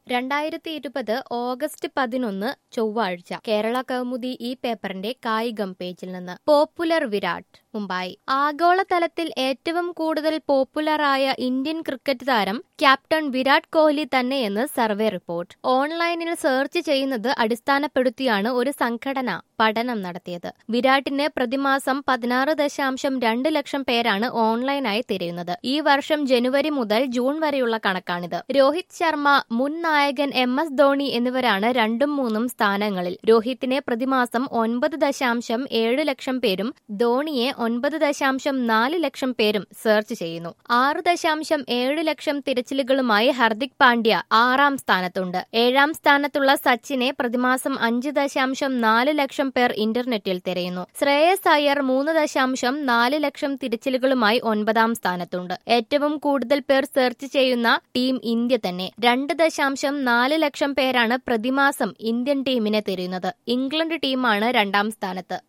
2020 August 11 ചൊവ്വാഴ്ച കേരള കൗമുദി ഈ പേപ്പറിന്റെ കായികം പേജിൽ നിന്ന് പോപ്പുലർ വിരാട് മുംബൈ ആഗോളതലത്തിൽ ഏറ്റവും കൂടുതൽ പോപ്പുലറായ ഇന്ത്യൻ ക്രിക്കറ്റ് താരം ക്യാപ്റ്റൻ വിരാട് കോഹ്ലി തന്നെയെന്ന് സർവേ റിപ്പോർട്ട്. ഓൺലൈനിൽ സെർച്ച് ചെയ്യുന്നത് അടിസ്ഥാനപ്പെടുത്തിയാണ് ഒരു സംഘടന പഠനം നടത്തിയത്. വിരാട്ടിനെ പ്രതിമാസം 16.2 ലക്ഷം പേരാണ് ഓൺലൈനായി തിരയുന്നത്. ഈ വർഷം ജനുവരി മുതൽ ജൂൺ വരെയുള്ള കണക്കാണിത്. രോഹിത് ശർമ്മ, മുൻ നായകൻ MS ധോണി എന്നിവരാണ് 2ഉം 3ഉം സ്ഥാനങ്ങളിൽ. രോഹിത്തിനെ പ്രതിമാസം 9.7 ലക്ഷം പേരും ധോണിയെ 9.4 ലക്ഷം പേരും സെർച്ച് ചെയ്യുന്നു. 6.7 ലക്ഷം തിരച്ചിലുകളുമായി ഹർദിക് പാണ്ഡ്യ 6ആം സ്ഥാനത്തുണ്ട്. 7ആം സ്ഥാനത്തുള്ള സച്ചിനെ പ്രതിമാസം 5.4 ലക്ഷം പേർ ഇന്റർനെറ്റിൽ തിരയുന്നു. ശ്രേയസ് അയ്യർ 3.4 ലക്ഷം തിരച്ചിലുകളുമായി 9ആം സ്ഥാനത്തുണ്ട്. ഏറ്റവും കൂടുതൽ പേർ സെർച്ച് ചെയ്യുന്ന ടീം ഇന്ത്യ തന്നെ. 2.4 ലക്ഷം പേരാണ് പ്രതിമാസം ഇന്ത്യൻ ടീമിനെ തിരയുന്നത്. ഇംഗ്ലണ്ട് ടീമാണ് 2ആം സ്ഥാനത്ത്.